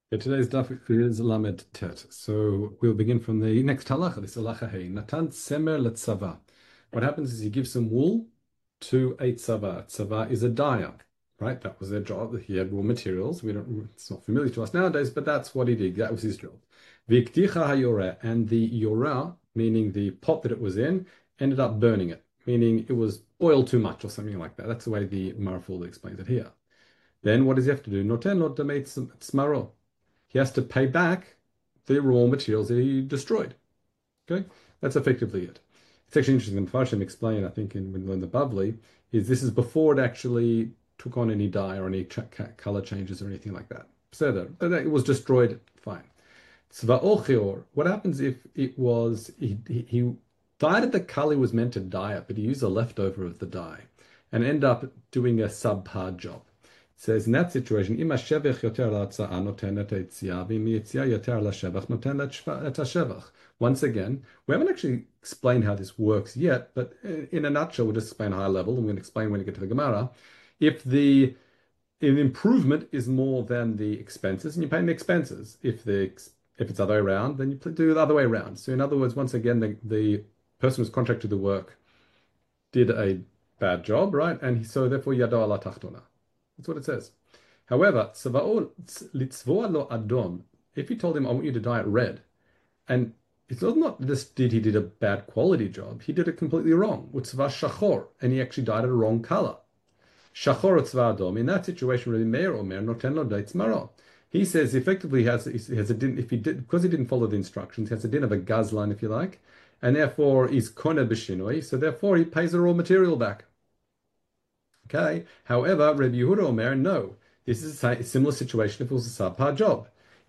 Yeah, today's daf is Lamed Tet. So we'll begin from the next halacha. This halacha hey Natan Semer letzava. What happens is he gives some wool to a tzava. Tzava is a dyer, right? That was their job. He had raw materials. We don't. It's not familiar to us nowadays, but that's what he did. That was his job. V'ikticha hayora, and the yora, meaning the pot that it was in, ended up burning it, meaning it was oiled too much or something like that. That's the way the Maraful explains it here. Then what does he have to do? Noten lo dameit tzmaro. He has to pay back the raw materials that he destroyed. Okay, that's effectively it. It's actually interesting. The Mepharshim explain, I think, when we learn the Bavli, is this is before it actually took on any dye or any color changes or anything like that. So it was destroyed. Fine. Tzva what happens if it was he dyed it the color he was meant to dye it, but he used a leftover of the dye and end up doing a subpar job? Says in that situation, "Im hashevach yoter la'atza'a noten et ha'yitzia, v'im yitzia yoter la'shevach noten et hashevach." Once again, we haven't actually explained how this works yet, but in a nutshell, we'll just explain high level, and we're going to explain when we get to the Gemara. If the improvement is more than the expenses, and you're paying the expenses. If it's the other way around, then you do the other way around. So in other words, once again, the person who's contracted to work did a bad job, right? And so therefore, yado ala tachtona. That's what it says. However, litzvoa lo adom, if you told him, I want you to dye it red, and it's not just he did a bad quality job, he did it completely wrong. Utzva shachor, and he actually dyed it a wrong color. Shachor utzva adom, in that situation, Rabbi Meir Omer noten lo daitz maro. He says effectively he has a din, if he did, because he didn't follow the instructions, he has a din of a gazlan, if you like, and therefore he's kona b'shinoi, so therefore he pays the raw material back. Okay. However, Rabbi Yehuda Omer, no. This is a similar situation if it was a subpar job.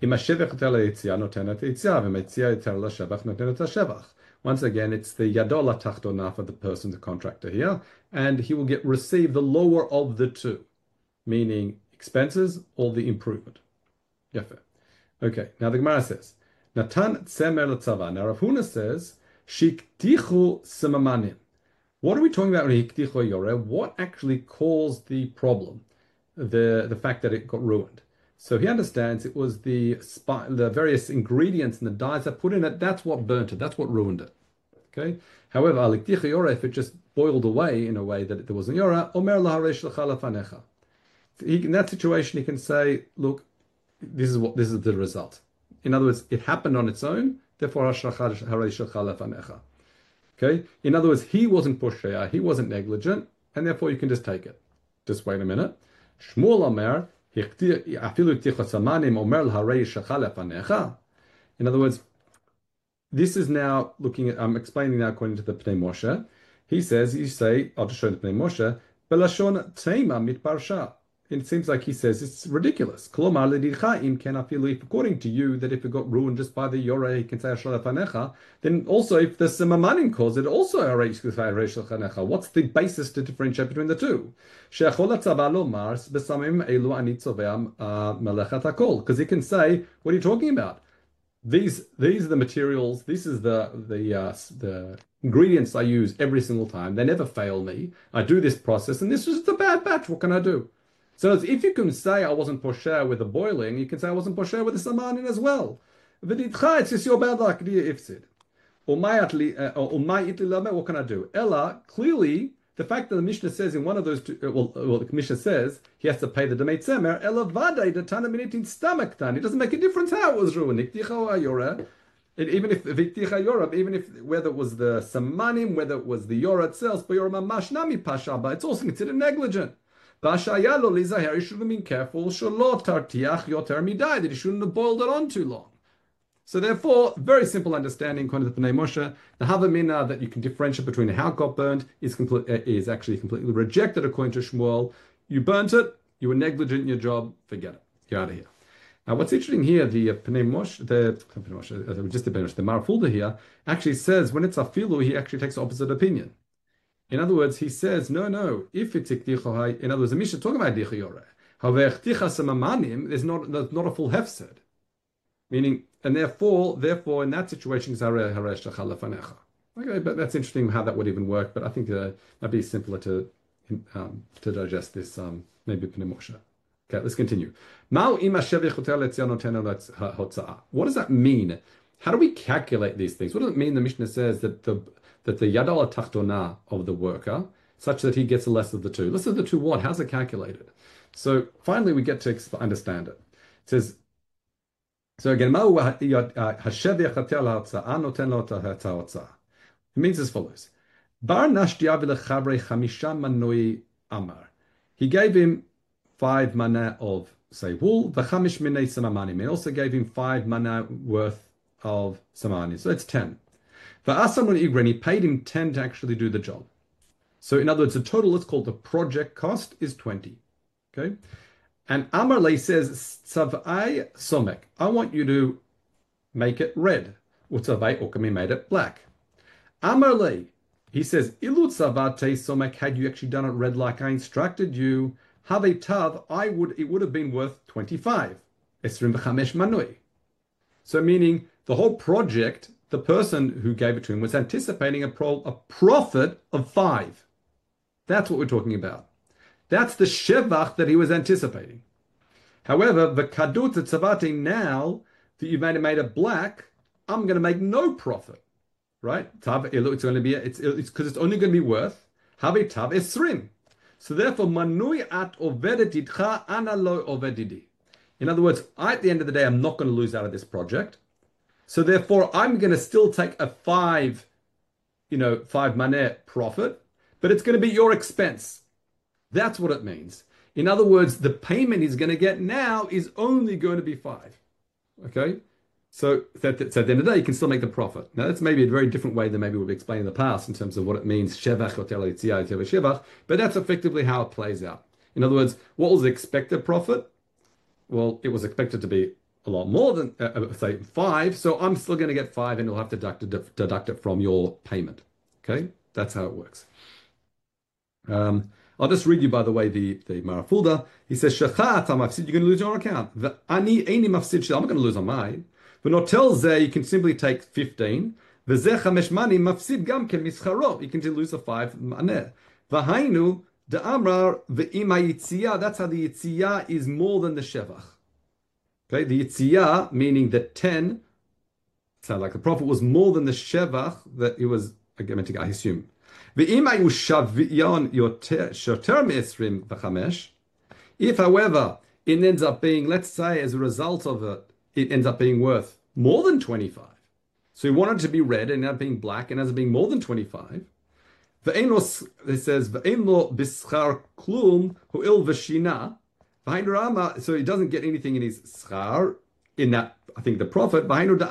Once again, it's the yadola tachtona for the person, the contractor here, and he will receive the lower of the two, meaning expenses or the improvement. Yafe. Okay. Now the Gemara says, Natan tzemer letzava. Now Rav Huna says, shiktichu semamanim. What are we talking about when hikticho yore? What actually caused the problem? The fact that it got ruined. So he understands it was the various ingredients and the dyes that put in it. That's what burnt it. That's what ruined it. Okay. However, hikticho yore, if it just boiled away in a way that there wasn't yora, omer laharesh lecha. In that situation, he can say, "Look, this is the result." In other words, it happened on its own. Therefore, haresh lecha. Okay. In other words, he wasn't posheya, he wasn't negligent, and therefore you can just take it. Just wait a minute. Shmuel Omer, in other words, this is now looking at, I'm explaining now according to the Pnei Moshe. He says, you say, I'll just show the Pnei Moshe, Belashon Tema mitparsha. It seems like he says it's ridiculous. According to you, that if it got ruined just by the Yoreh, he can say Ashalafanecha, then also if the Simamanim calls it also a what's the basis to differentiate between the two? Because he can say, what are you talking about? These are the materials, this is the ingredients I use every single time. They never fail me. I do this process, and this is a bad batch. What can I do? So if you can say I wasn't posher with the boiling, you can say I wasn't posher with the samanin as well. It's just your bad luck. What can I do? Ella, clearly, the fact that the Mishnah says in one of those two, the Mishnah says he has to pay the Demei Tzemer, Ella Vade, the Tana Minitin stomach tan. It doesn't make a difference how it was ruined. Even if whether it was the samanim, whether it was the Yora itself, but Yora Mamash Nami Pashaba, it's also considered negligent. He should have been careful, that he shouldn't have boiled it on too long. So therefore, very simple understanding according to the Pnei Moshe, the Havamina that you can differentiate between how it got burned is actually completely rejected according to Shmuel. You burnt it, you were negligent in your job, forget it. Get out of here. Now, what's interesting here, the Pnei Moshe, the Marafulda here, actually says when it's afilu, he actually takes the opposite opinion. In other words, he says, no, if it's iktichohai, in other words, the Mishnah talking about dichayore. However, ikticha samamanim, there's not a full hefsed. Meaning, and therefore, in that situation, okay, but that's interesting how that would even work. But I think that'd be simpler to digest this, maybe Pnei Moshe. Okay, let's continue. What does that mean? How do we calculate these things? What does it mean the Mishnah says that the yadal tachtona of the worker, such that he gets less of the two? Less of the two what? How's it calculated? So finally we get to understand it. It says, so again, it means as follows. Bar nashtia v'lechavrei chamisha manoi amar. He gave him 5 mana of, say, wool, v'chamish minei samamanim. He also gave him 5 mana worth of samani. So it's 10. V'asamun igren, he paid him 10 to actually do the job. So in other words, the total, let's call it the project cost, is 20. Okay? And Amarle says, Tzavai somek, I want you to make it red. Utzavai okami made it black. Amarle, he says, Ilu tzavate somek, had you actually done it red like I instructed you, have tav, it would have been worth 25. Esrim v'chamesh manui. So meaning the whole project, the person who gave it to him was anticipating a profit of 5. That's what we're talking about. That's the shevach that he was anticipating. However, the kadut tzavate, now that you've made it black, I'm going to make no profit, right? Tav, it's going to be it's because it's only going to be worth have tav esrim. So therefore, manui at ovedetitcha ana lo ovedidi. In other words, at the end of the day, I'm not going to lose out of this project. So therefore, I'm going to still take a 5 maneh profit, but it's going to be your expense. That's what it means. In other words, the payment he's going to get now is only going to be 5. Okay? So at the end of the day, you can still make the profit. Now, that's maybe a very different way than maybe we've explained in the past in terms of what it means, shevach, shevach, but that's effectively how it plays out. In other words, what was the expected profit? Well, it was expected to be a lot more than, say, 5, so I'm still going to get 5 and you'll have to deduct it from your payment. Okay? That's how it works. I'll just read you, by the way, the Marafulda. He says, Shachat mafsid, you're going to lose your account. The ani eini mafsid, I'm not going to lose on mine. But notel zeh, you can simply take 15. V'zeh chamesh mani mafsid gam ken mischaro. You can lose the 5 maneh. V'hainu de'amrar ve'ima yitziyah. That's how the yitziyah is more than the shevach. Okay, the yitziyah, meaning that 10, sound like the profit was more than the shevach that it was, I assume. If, however, it ends up being, let's say, as a result of it, it ends up being worth more than 25. So we want it to be red and ended up being black and ends up being more than 25. It says, so he doesn't get anything in his schar, in that, I think, the profit. I think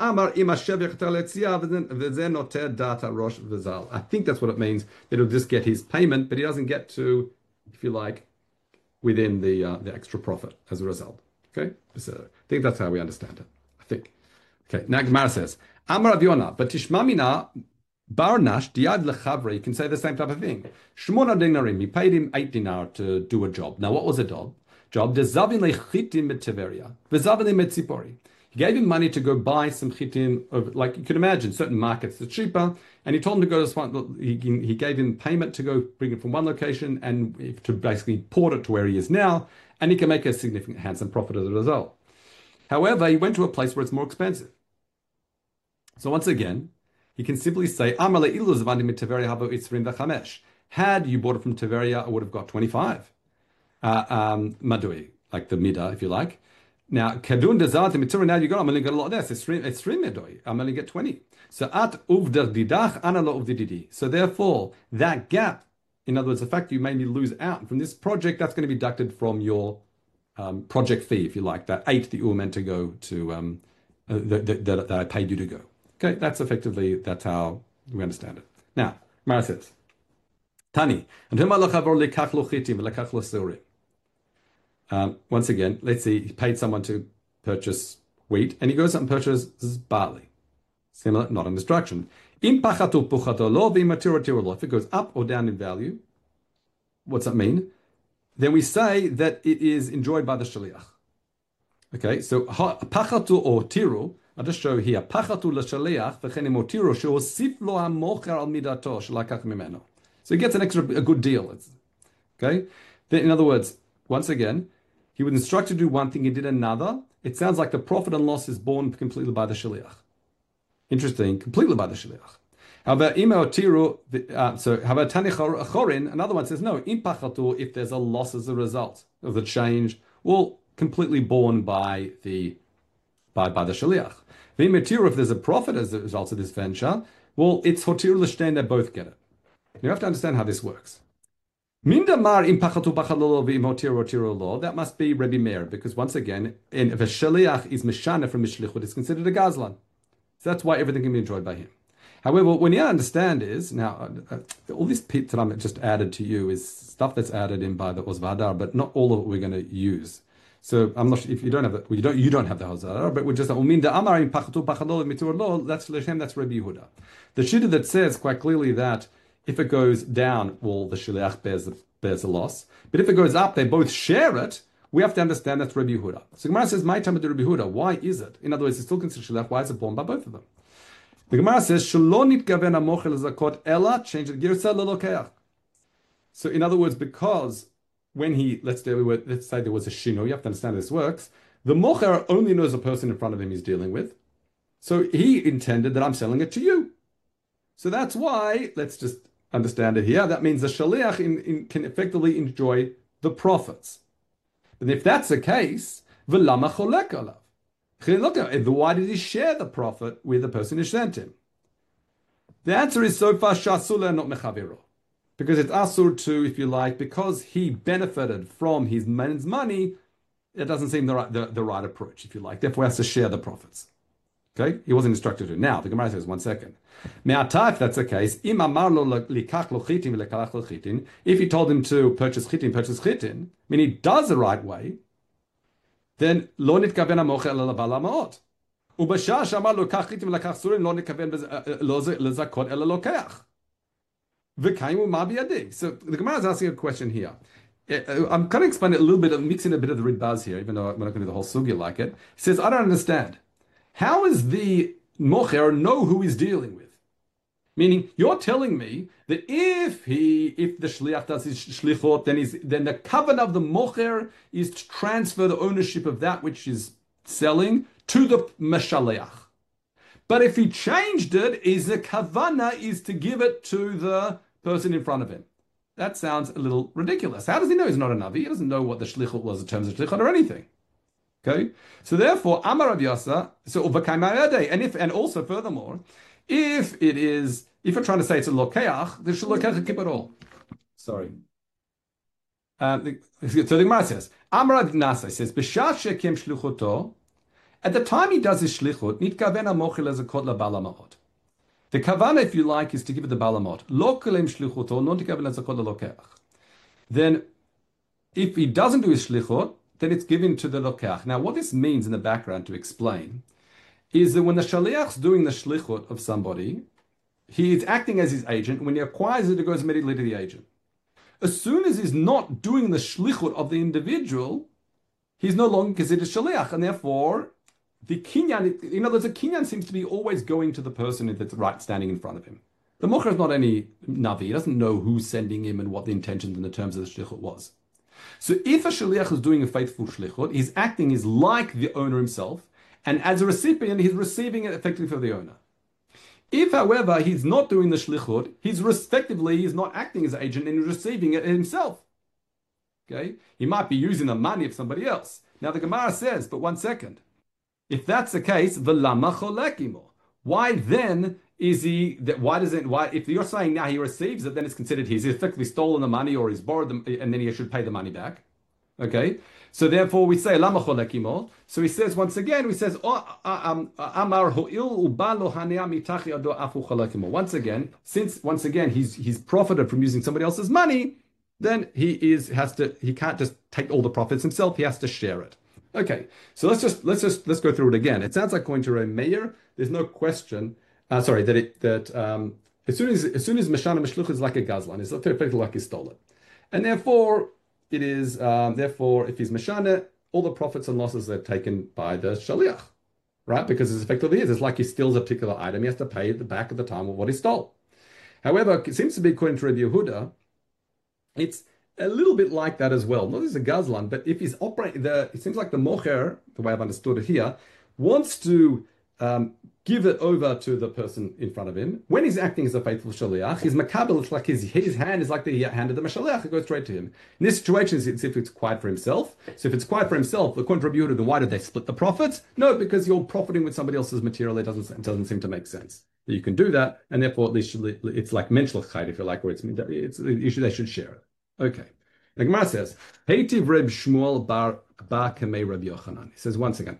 that's what it means. That he'll just get his payment, but he doesn't get to, if you like, within the extra profit as a result. Okay? So I think that's how we understand it. I think. Okay, now Gemara says, Amar Rav Yonah, but Tishmamina Barnash Diad Lechavre, you can say the same type of thing. Shmona dinarim, he paid him 8 dinar to do a job. Now, what was the job? Dezavin lechitim Tiveria, Vezavin Metzipori. He gave him money to go buy some chitim, like you can imagine, certain markets are cheaper, and he told him to go to one. He gave him payment to go bring it from one location and to basically port it to where he is now, and he can make a significant, handsome profit as a result. However, he went to a place where it's more expensive. So once again, he can simply say, Amale ilu zavandi mit Tiveria havo itzrim v'chamesh. Had you bought it from Tiveria, I would have got 25. Madui, like the midah, if you like. Now, kadun dezat mitzvah. Now you got. I'm only got a lot less. It's three medoi. I'm only get 20. So at uvder didach ana lo uvdididi. So therefore, that gap, in other words, the fact that you made me lose out from this project, that's going to be deducted from your project fee, if you like, that 8 that you were meant to go to, that I paid you to go. Okay, that's how we understand it. Now, Mara says, Tani, once again, let's see, he paid someone to purchase wheat, and he goes out and purchases barley. Similar, not an instruction. If it goes up or down in value, what's that mean? Then we say that it is enjoyed by the shaliach. Okay, so pachatu or tiru, I'll just show here. Pachatu l'shaliach v'chenim or tiru she'osif lo hamocher al midato shelakach mimeno. So he gets a good deal. Okay, then, in other words, once again, He was instructed to do one thing, he did another. It sounds like the profit and loss is borne completely by the shaliach. Interesting, completely by the shaliach. However, however, Tani Chorin, another one says, no, if there's a loss as a result of the change, well, completely borne by the shaliach. If there's a profit as a result of this venture, well, it's hotir l'shtein, they both get it. You have to understand how this works. Mindamar impachatu bachalolo v'imotiro lo. That must be Rebbe Meir, because once again, if a shaliach is mishana from mishlichut, it's considered a gazlan. So that's why everything can be enjoyed by him. However, what we need to understand is now all this pit that I'm just added to you is stuff that's added in by the Ozvadar, but not all of it we're going to use. So I'm not sure if you don't have it. You don't have the Ozvadar, but we're just umin the amar impachatu bachalolo mitur lo. That's Lechem. That's Rebbe Yehuda. The shita that says quite clearly that if it goes down, well, the shaliach bears a loss. But if it goes up, they both share it. We have to understand that's Rebbe Yehuda. So Gemara says, "My time to Rebbe Yehuda. Why is it? In other words, it's still considered shaliach. Why is it borne by both of them?" The Gemara says, "Shalonit gaven amochel zakot ella change the girsa lelokeach." So in other words, because when let's say there was a shino, you have to understand how this works. The mocher only knows the person in front of him he's dealing with. So he intended that I'm selling it to you. So that's why, let's just understand it here. That means the shaliach can effectively enjoy the profits. And if that's the case, v'lama cholek alav. Why did he share the profit with the person who sent him? The answer is so far shasula, not mechaviro. Because it's asur to, if you like, because he benefited from his man's money, it doesn't seem the right approach, if you like. Therefore, he has to share the profits. Okay? He wasn't instructed to. Now, the Gemara says, 1 second. If that's the case, if he told him to purchase chitin, meaning he does the right way, then lo nitkaven hamocher ela lebal hamaot. Ubashah she'amar lo kach chitin v'lekach surim lo nitkaven lezakot ela lokeach. V'kaimu ma biyadi. So the Gemara is asking a question here. I'm going to explain it a little bit, mixing a bit of the Ridbaz here, even though I'm not going to do the whole sugya like it. He says, I don't understand. How is the mocher know who he's dealing with? Meaning, you're telling me that if the shliach does his shlichot, then the covenant of the mocher is to transfer the ownership of that which is selling to the meshaleach. But if he changed it, the kavana is to give it to the person in front of him. That sounds a little ridiculous. How does he know he's not a navi? He doesn't know what the shlichut was in terms of shlichut or anything. Okay, so therefore, Amar Rav Yasa, and also furthermore, if you're trying to say it's a lokeach, the lokeach keep it all. Sorry. So the Gemara says, Amar Rav Nasa says, B'shah shekem shluchoto. At the time he does his shlichut, nitkaven hamochel lezakot lebal hamaot. The kavana, if you like, is to give it the balamot. Lo kolem shlichuto, non nitkaven lezakot lelokeach. Then, if he doesn't do his shlichut, then it's given to the lokeach. Now, what this means in the background to explain is that when the shaliach's doing the shlichut of somebody, he is acting as his agent. When he acquires it, it goes immediately to the agent. As soon as he's not doing the shlichut of the individual, he's no longer considered shaliach, and therefore the kinyan, in other words, the kinyan seems to be always going to the person that's right standing in front of him. The mocher is not any navi; he doesn't know who's sending him and what the intentions and the terms of the shlichut was. So if a shaliach is doing a faithful shlichut, his acting is like the owner himself, and as a recipient, he's receiving it effectively for the owner. If, however, he's not doing the shlichut, he's not acting as an agent and he's receiving it himself. Okay, he might be using the money of somebody else. Now the Gemara says, but 1 second, if that's the case, v'lama cholekimo. Why then is he? Why if you're saying now he receives it, then it's considered he's effectively stolen the money or he's borrowed them, and then he should pay the money back. Okay, so therefore we say lama cholekimo. So he says once again, amar ho'il ubalo hanea mitachi ado afu cholekimo. Once again he's profited from using somebody else's money, then he can't just take all the profits himself. He has to share it. Okay, so let's go through it again. It sounds like going to a mayor. There's no question. As soon as Mashana Meshluch is like a gazlan, it's effectively like he stole it, and therefore it is. Therefore, if he's Mashana, all the profits and losses are taken by the shaliach, right? Because it's effectively it's like he steals a particular item, he has to pay the back at the time of what he stole. However, it seems to be according to Rabbi Yehuda, it's a little bit like that as well. Not as a gazlan, but if he's operating, it seems like the mocher, the way I've understood it here, wants to give it over to the person in front of him. When he's acting as a faithful shaliach, his makabel, it's like his hand is like the hand of the shaliach. It goes straight to him. In this situation, it's if it's quiet for himself. So if it's quiet for himself, according to Rabbi Yehuda, then why did they split the profits? No, because you're profiting with somebody else's material. It doesn't seem to make sense. You can do that, and therefore at least it's like menschlichkeit, if you like, where they should share it. Okay. The Gemara says, Heitiv Reb Shmuel bar Kamei Reb Yochanan. He says once again,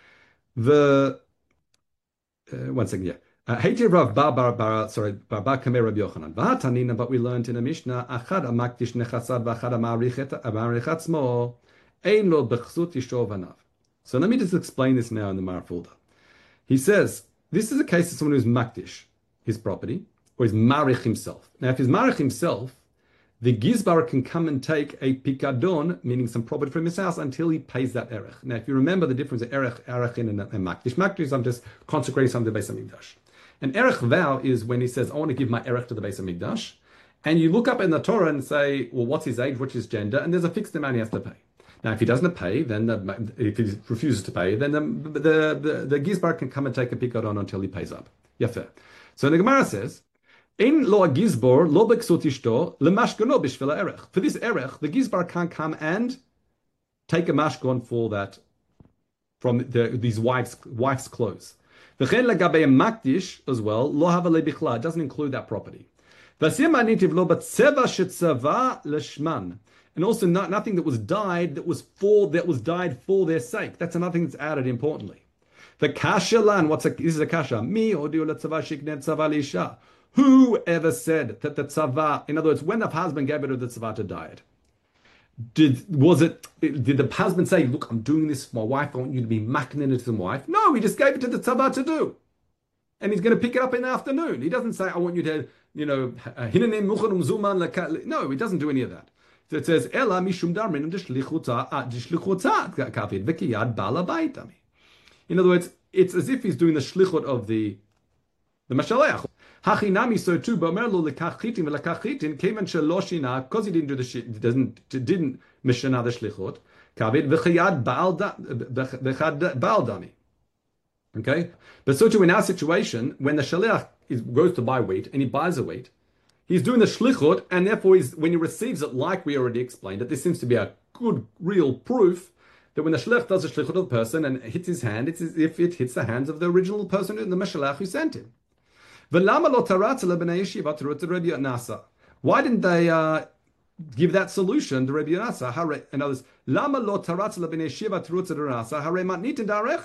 yeah. Heitiv Rav bar Kamei Reb Yochanan. V'hatanina, but we learned in a Mishnah, Achad amakdish nechasad v'achad amarich mo ein lo bechzut yishto v'anav. So let me just explain this now in the Marafulda. He says, this is a case of someone who's makdish his property, or is marich himself. Now, if he's marich himself, the gizbar can come and take a pikadon, meaning some property from his house, until he pays that erech. Now, if you remember the difference of erech and makdish. Makdish, I'm just consecrating something to the Beis HaMikdash. An erech vow is when he says, I want to give my erech to the Beis HaMikdash. And you look up in the Torah and say, well, what's his age, what's his gender? And there's a fixed amount he has to pay. Now, if he doesn't pay, then if he refuses to pay, then the gizbar can come and take a pikadon until he pays up. Yafer. So the Gemara says, "Ein lo gizbar lo beksut ishto lemashgono b'shvila erech." For this erech, the gizbar can't come and take a mashgon for that from these wives' clothes. V'chen legabe makdish as well lo havale bichla. It doesn't include that property. V'asiyam anitiv lo batzeva shetzava leshman. And also nothing that was dyed dyed for their sake. That's another thing that's added importantly. The kasha lan, this is a kasha. Mi odiu letzava shikne tzava lisha. Whoever said that the tzava, in other words, when the husband gave it to the tzava to dye it, did the husband say, look, I'm doing this for my wife, I want you to be maknin it to my wife? No, he just gave it to the tzava to do. And he's going to pick it up in the afternoon. He doesn't say, I want you to, hinanim mucharum zuman. No, he doesn't do any of that. So it says, Ela mishum darmin dishlichuta kavid v'kiyad bala baitami. In other words, it's as if he's doing the shlichut of the mashaleach. Hachinami, so too, b'omer lo lekach chitin v'lekach chitin kevan sheloshina, because he didn't do didn't mishana the shlichut kavid v'kiyad bal dami. Okay, but so too in our situation, when the shaleach goes to buy wheat and he buys a wheat, he's doing the shlichut, and therefore when he receives it, like we already explained, that this seems to be a good, real proof that when the shliach does the shlichut of the person and it hits his hand, it's as if it hits the hands of the original person, the mashalach who sent him. Why didn't they give that solution to Rabbi Yonasan? In other words, lama lo taratz lebnei yeshiva terutz Nasa hare matnitin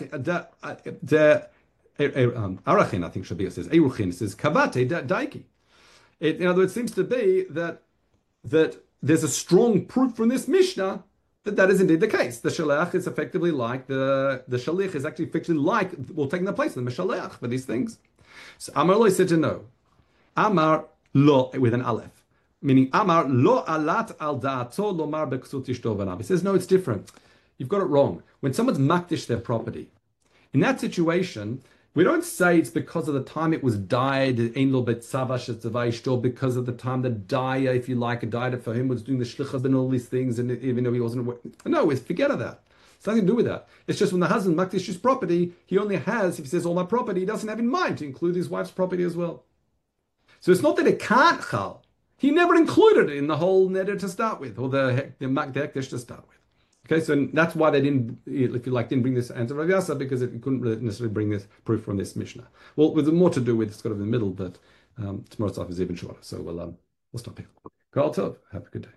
arachin, I think should be, it says eruchin, it says kavate daiki. In other words, it seems to be that there's a strong proof from this Mishnah that is indeed the case. The shaliach is effectively like the shalich is actually effectively like, taking the place of the mashaleach for these things. So Amar lo said to no. Amar lo with an aleph, meaning Amar lo alat al da'ato lomar beksut ishto v'anav. He says no, it's different. You've got it wrong. When someone's makdish their property, in that situation, we don't say it's because of the time it was dyed, because of the time the dyer, if you like, dyed it for him, was doing the shlichas and all these things, and even though he wasn't. No, forget of that. It's nothing to do with that. It's just when the husband makdish his property, he only has, if he says all my property, he doesn't have in mind to include his wife's property as well. So it's not that it can't chal. He never included it in the whole neder to start with, or the hekdesh to start with. Okay, so that's why they didn't, if you like, didn't bring this answer of Rav Yasa, because it couldn't really necessarily bring this proof from this Mishnah. Well, with more to do with, it's got to be in the middle, but tomorrow's stuff is even shorter, so we'll stop here. Kol Tov, have a good day.